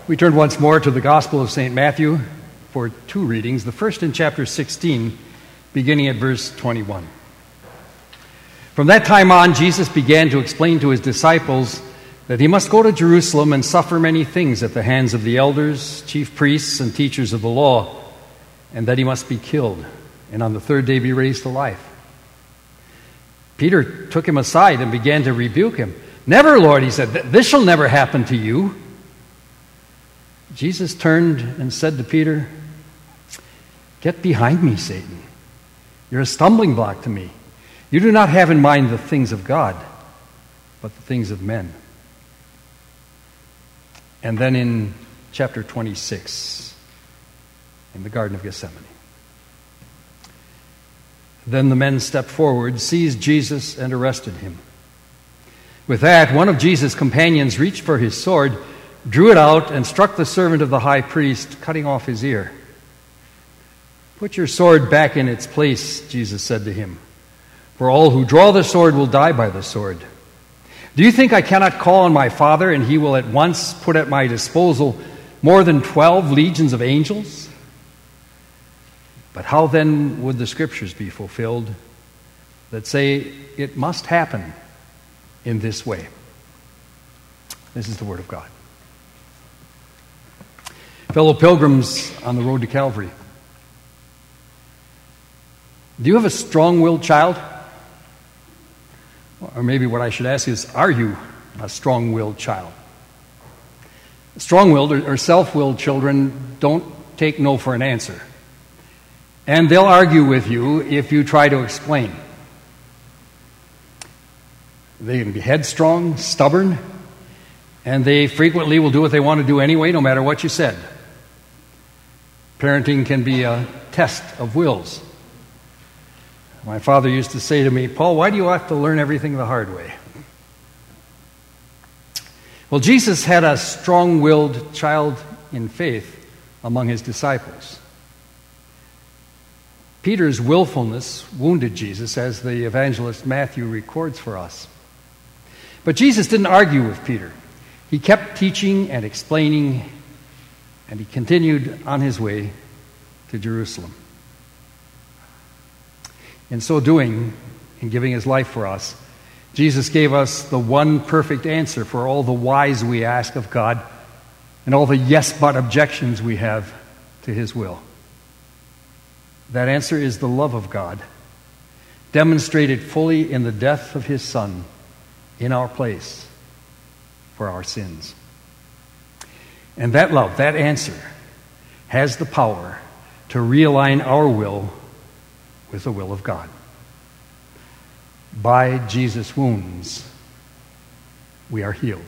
We turn once more to the Gospel of St. Matthew for two readings, the first in chapter 16, beginning at verse 21. From that time on, Jesus began to explain to his disciples that he must go to Jerusalem and suffer many things at the hands of the elders, chief priests, and teachers of the law, and that he must be killed, and on the third day be raised to life. Peter took him aside and began to rebuke him. "Never, Lord," he said, "this shall never happen to you." Jesus turned and said to Peter, "Get behind me, Satan. You're a stumbling block to me. You do not have in mind the things of God, but the things of men." And then in chapter 26, in the Garden of Gethsemane. Then the men stepped forward, seized Jesus, and arrested him. With that, one of Jesus' companions reached for his sword, drew it out, and struck the servant of the high priest, cutting off his ear. "Put your sword back in its place," Jesus said to him, "for all who draw the sword will die by the sword. Do you think I cannot call on my Father, and he will at once put at my disposal more than 12 legions of angels? But how then would the Scriptures be fulfilled that say it must happen in this way?" This is the Word of God. Fellow pilgrims on the road to Calvary, do you have a strong-willed child? Or maybe what I should ask is, are you a strong-willed child? Strong-willed or self-willed children don't take no for an answer. And they'll argue with you if you try to explain. They can be headstrong, stubborn, and they frequently will do what they want to do anyway, no matter what you said. Parenting can be a test of wills. My father used to say to me, "Paul, why do you have to learn everything the hard way?" Well, Jesus had a strong-willed child in faith among his disciples. Peter's willfulness wounded Jesus, as the evangelist Matthew records for us. But Jesus didn't argue with Peter. He kept teaching and explaining, and he continued on his way to Jerusalem. In so doing, in giving his life for us, Jesus gave us the one perfect answer for all the whys we ask of God and all the yes-but objections we have to his will. That answer is the love of God, demonstrated fully in the death of his Son in our place for our sins. And that love, that answer, has the power to realign our will with the will of God. By Jesus' wounds, we are healed.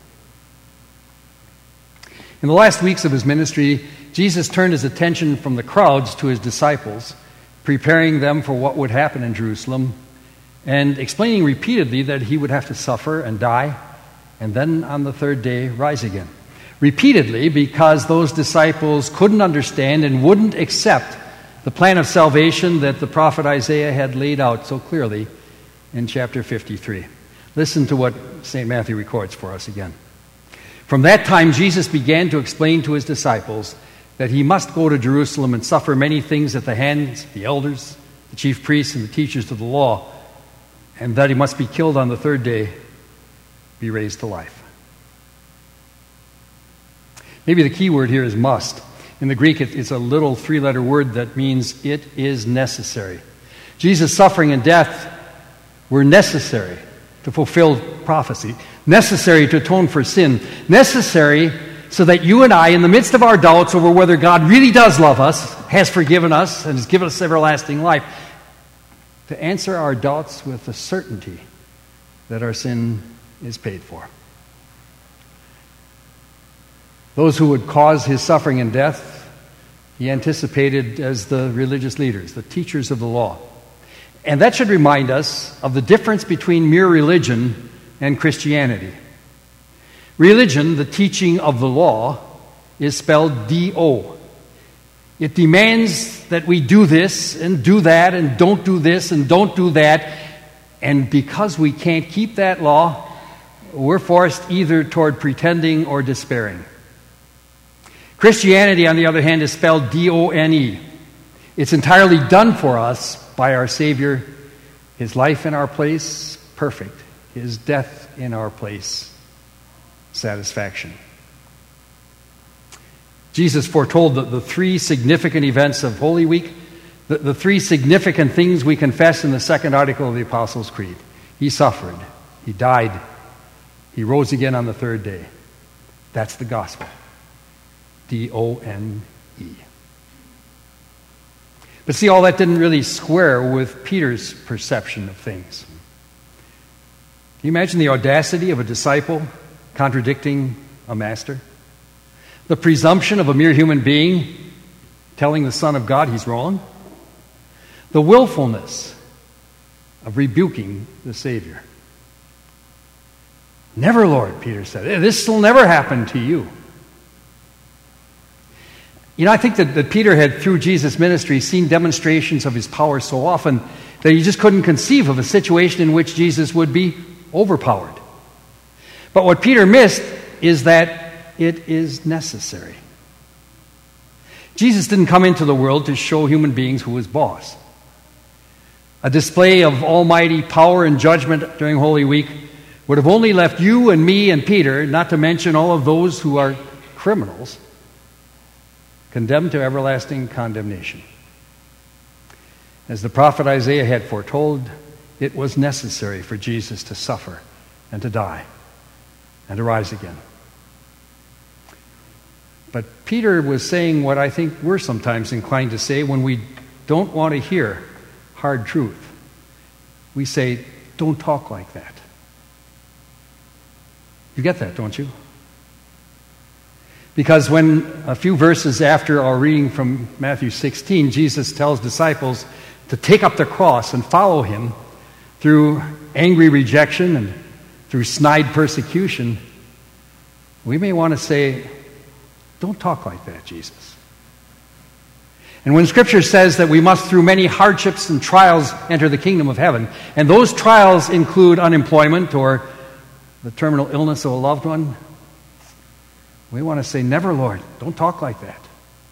In the last weeks of his ministry, Jesus turned his attention from the crowds to his disciples, preparing them for what would happen in Jerusalem, and explaining repeatedly that he would have to suffer and die, and then on the third day rise again. Repeatedly, because those disciples couldn't understand and wouldn't accept the plan of salvation that the prophet Isaiah had laid out so clearly in chapter 53. Listen to what St. Matthew records for us again. From that time, Jesus began to explain to his disciples that he must go to Jerusalem and suffer many things at the hands of the elders, the chief priests, and the teachers of the law, and that he must be killed on the third day, be raised to life. Maybe the key word here is must. In the Greek, it's a little three-letter word that means it is necessary. Jesus' suffering and death were necessary to fulfill prophecy, necessary to atone for sin, necessary so that you and I, in the midst of our doubts over whether God really does love us, has forgiven us, and has given us everlasting life, to answer our doubts with the certainty that our sin is paid for. Those who would cause his suffering and death, he anticipated as the religious leaders, the teachers of the law. And that should remind us of the difference between mere religion and Christianity. Religion, the teaching of the law, is spelled D-O. It demands that we do this and do that and don't do this and don't do that. And because we can't keep that law, we're forced either toward pretending or despairing. Christianity, on the other hand, is spelled D-O-N-E. It's entirely done for us by our Savior. His life in our place, perfect. His death in our place, satisfaction. Jesus foretold the three significant events of Holy Week, the three significant things we confess in the second article of the Apostles' Creed. He suffered, he died, he rose again on the third day. That's the gospel. D-O-N-E. But see, all that didn't really square with Peter's perception of things. Can you imagine the audacity of a disciple contradicting a master? The presumption of a mere human being telling the Son of God he's wrong? The willfulness of rebuking the Savior. Never, Lord, Peter said. This will never happen to you. You know, I think that Peter had, through Jesus' ministry, seen demonstrations of his power so often that he just couldn't conceive of a situation in which Jesus would be overpowered. But what Peter missed is that it is necessary. Jesus didn't come into the world to show human beings who was boss. A display of almighty power and judgment during Holy Week would have only left you and me and Peter, not to mention all of those who are criminals, condemned to everlasting condemnation. As the prophet Isaiah had foretold, it was necessary for Jesus to suffer and to die and to rise again. But Peter was saying what I think we're sometimes inclined to say when we don't want to hear hard truth. We say, don't talk like that. You get that, don't you? Because when a few verses after our reading from Matthew 16, Jesus tells disciples to take up their cross and follow him through angry rejection and through snide persecution, we may want to say, don't talk like that, Jesus. And when Scripture says that we must, through many hardships and trials, enter the kingdom of heaven, and those trials include unemployment or the terminal illness of a loved one, we want to say, never, Lord, don't talk like that.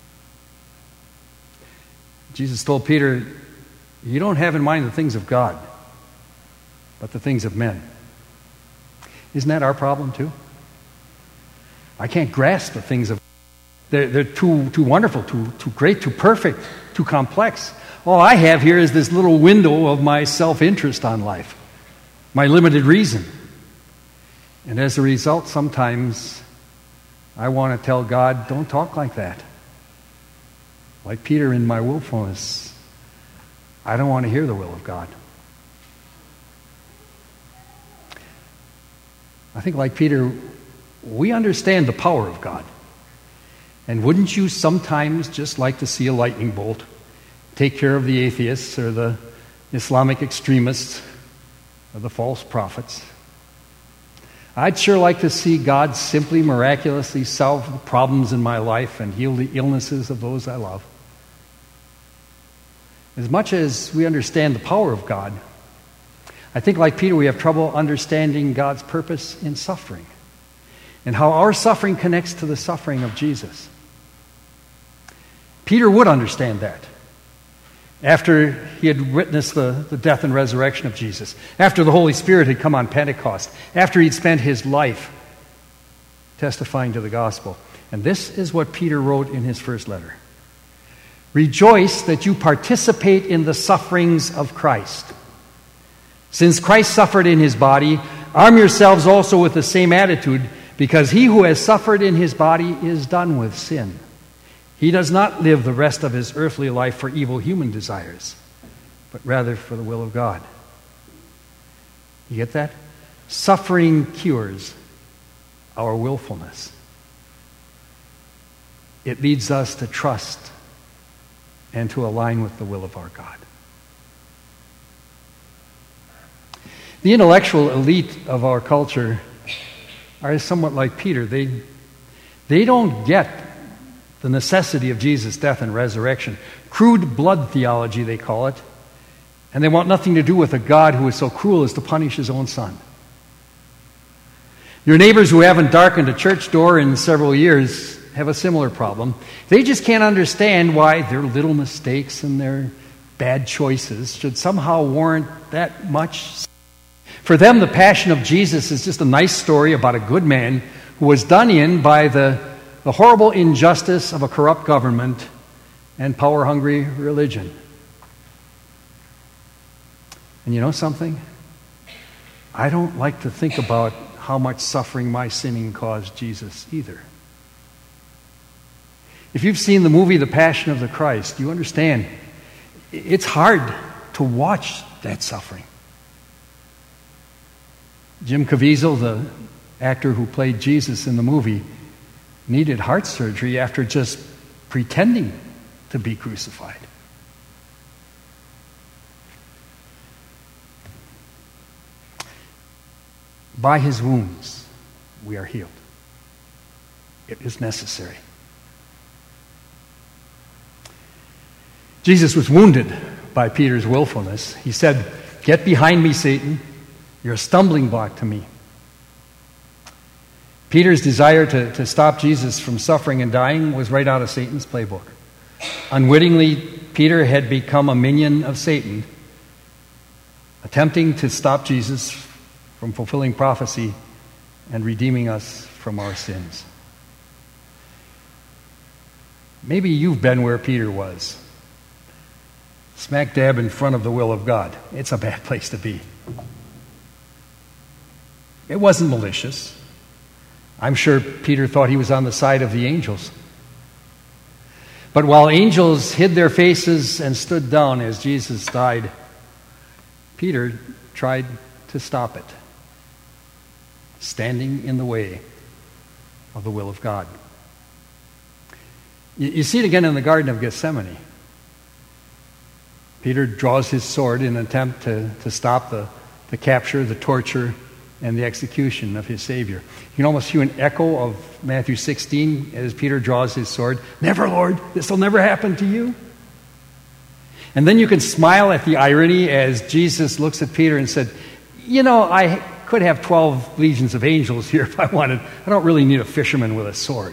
Jesus told Peter, you don't have in mind the things of God, but the things of men. Isn't that our problem too? I can't grasp the things of They're too wonderful, too great, too perfect, too complex. All I have here is this little window of my self-interest on life, my limited reason. And as a result, sometimes I want to tell God, don't talk like that. Like Peter in my willfulness, I don't want to hear the will of God. I think like Peter, we understand the power of God. And wouldn't you sometimes just like to see a lightning bolt take care of the atheists or the Islamic extremists or the false prophets? I'd sure like to see God simply miraculously solve the problems in my life and heal the illnesses of those I love. As much as we understand the power of God, I think like Peter we have trouble understanding God's purpose in suffering and how our suffering connects to the suffering of Jesus. Peter would understand that after he had witnessed the death and resurrection of Jesus, after the Holy Spirit had come on Pentecost, after he'd spent his life testifying to the gospel. And this is what Peter wrote in his first letter. Rejoice that you participate in the sufferings of Christ. Since Christ suffered in his body, arm yourselves also with the same attitude, because he who has suffered in his body is done with sin. He does not live the rest of his earthly life for evil human desires, but rather for the will of God. You get that? Suffering cures our willfulness. It leads us to trust and to align with the will of our God. The intellectual elite of our culture are somewhat like Peter. They don't get the necessity of Jesus' death and resurrection. Crude blood theology, they call it. And they want nothing to do with a God who is so cruel as to punish his own son. Your neighbors who haven't darkened a church door in several years have a similar problem. They just can't understand why their little mistakes and their bad choices should somehow warrant that much. For them, the Passion of Jesus is just a nice story about a good man who was done in by the horrible injustice of a corrupt government and power-hungry religion. And you know something? I don't like to think about how much suffering my sinning caused Jesus either. If you've seen the movie The Passion of the Christ, you understand it's hard to watch that suffering. Jim Caviezel, the actor who played Jesus in the movie, needed heart surgery after just pretending to be crucified. By his wounds, we are healed. It is necessary. Jesus was wounded by Peter's willfulness. He said, "Get behind me, Satan. You're a stumbling block to me." Peter's desire to stop Jesus from suffering and dying was right out of Satan's playbook. Unwittingly, Peter had become a minion of Satan, attempting to stop Jesus from fulfilling prophecy and redeeming us from our sins. Maybe you've been where Peter was, smack dab in front of the will of God. It's a bad place to be. It wasn't malicious. I'm sure Peter thought he was on the side of the angels. But while angels hid their faces and stood down as Jesus died, Peter tried to stop it, standing in the way of the will of God. You see it again in the Garden of Gethsemane. Peter draws his sword in an attempt to stop the capture, the torture, and the execution of his Savior. You can almost hear an echo of Matthew 16 as Peter draws his sword. "Never, Lord, this will never happen to you." And then you can smile at the irony as Jesus looks at Peter and said, "You know, I could have 12 legions of angels here if I wanted. I don't really need a fisherman with a sword."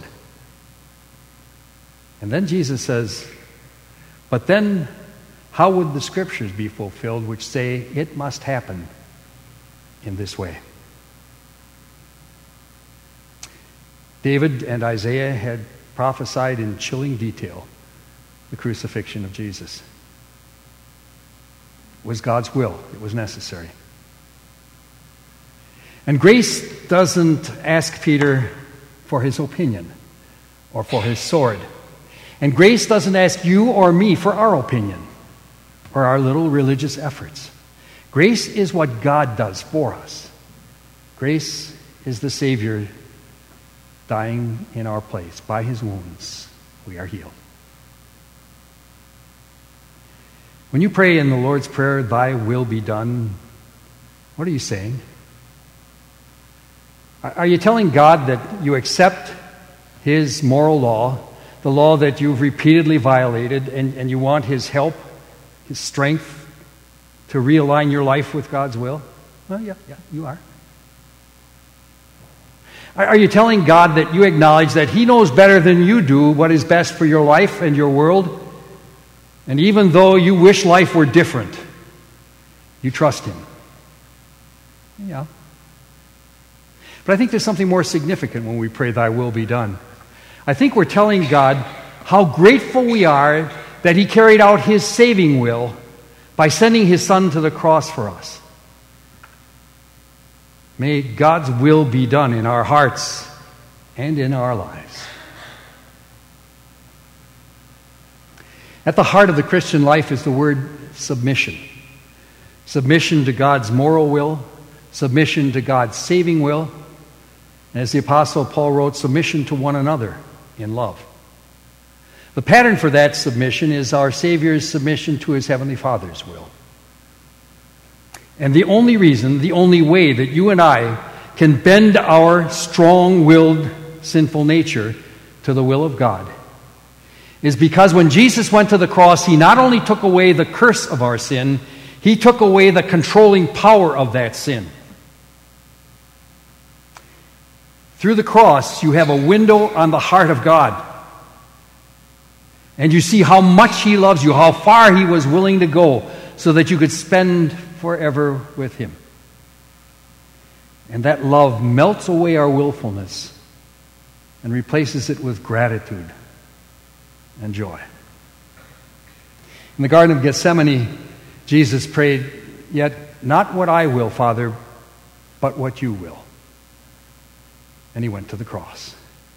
And then Jesus says, "But then how would the scriptures be fulfilled which say it must happen in this way?" David and Isaiah had prophesied in chilling detail the crucifixion of Jesus. It was God's will. It was necessary. And grace doesn't ask Peter for his opinion or for his sword. And grace doesn't ask you or me for our opinion or our little religious efforts. Grace is what God does for us. Grace is the Savior dying in our place. By his wounds, we are healed. When you pray in the Lord's Prayer, "Thy will be done," what are you saying? Are you telling God that you accept his moral law, the law that you've repeatedly violated, and you want his help, his strength to realign your life with God's will? Well, yeah, you are. Are you telling God that you acknowledge that he knows better than you do what is best for your life and your world? And even though you wish life were different, you trust him? Yeah. But I think there's something more significant when we pray, "Thy will be done." I think we're telling God how grateful we are that he carried out his saving will by sending his Son to the cross for us. May God's will be done in our hearts and in our lives. At the heart of the Christian life is the word submission. Submission to God's moral will, submission to God's saving will, and as the Apostle Paul wrote, submission to one another in love. The pattern for that submission is our Savior's submission to his Heavenly Father's will. And the only reason, the only way that you and I can bend our strong-willed sinful nature to the will of God is because when Jesus went to the cross, he not only took away the curse of our sin, he took away the controlling power of that sin. Through the cross, you have a window on the heart of God. And you see how much He loves you, how far He was willing to go so that you could spend forever with Him. And that love melts away our willfulness and replaces it with gratitude and joy. In the Garden of Gethsemane, Jesus prayed, "Yet not what I will, Father, but what you will." And He went to the cross.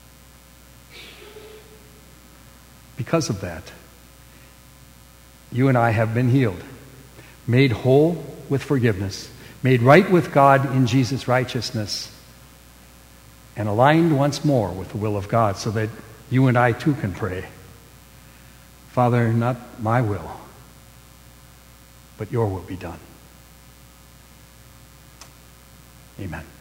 Because of that, you and I have been healed, made whole with forgiveness, made right with God in Jesus' righteousness, and aligned once more with the will of God so that you and I too can pray, "Father, not my will, but your will be done." Amen.